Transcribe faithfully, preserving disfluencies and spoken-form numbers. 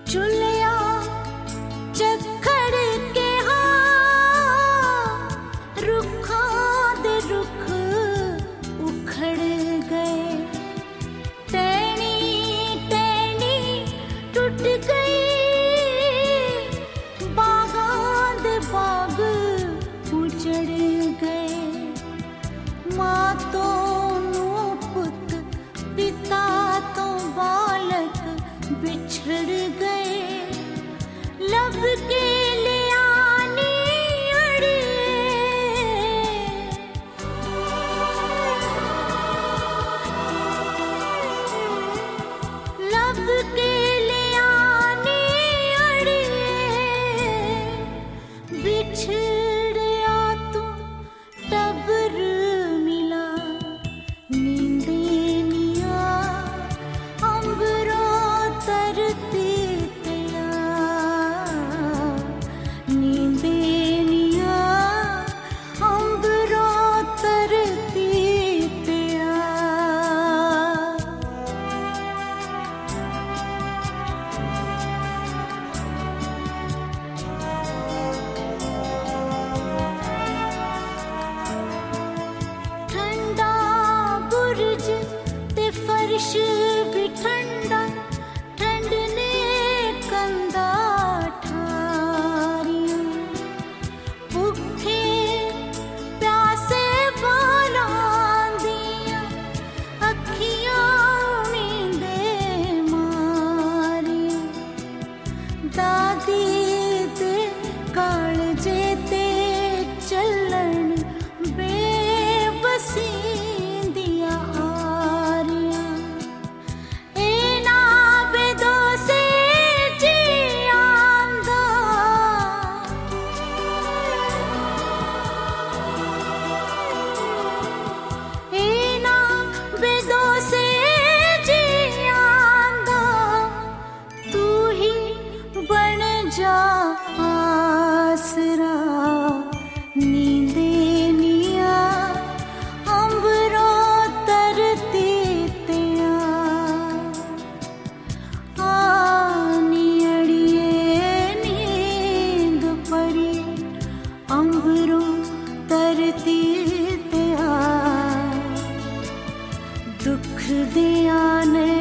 चुलिया चखड़ के हाँ रुखा दे रुख उखड़ गए, टहनी टहनी टूट गई, बागा दे बाग उजड़ गए। माँ तो नू पुत, पिता तो बालक बिछड़ गए, लब के ले आनी अड़िए, लब के ले आनी अड़िए, बिछड़या तू टबर मिला, नींदे निया अंबरो तरती तया, नींदे निया अंबरो तरती तया। ठंडा बुर्ज ते फर्श भी ठंडा, ठंड ने कंधा ठारियां, भुखे प्यासे बालां दियां अखियां नींदे मारियां, दादी दे कालजे ते चलन बेबसी दिया आरियां, ए ना बेदो से जी आंदा, ए ना बेदो से जी आंदा, तू ही बन जा आसरा, नींदे निया अंबरो तरती तया, आनी अड़िए नींद परी अंबरो तरती तया, दुख दिया ने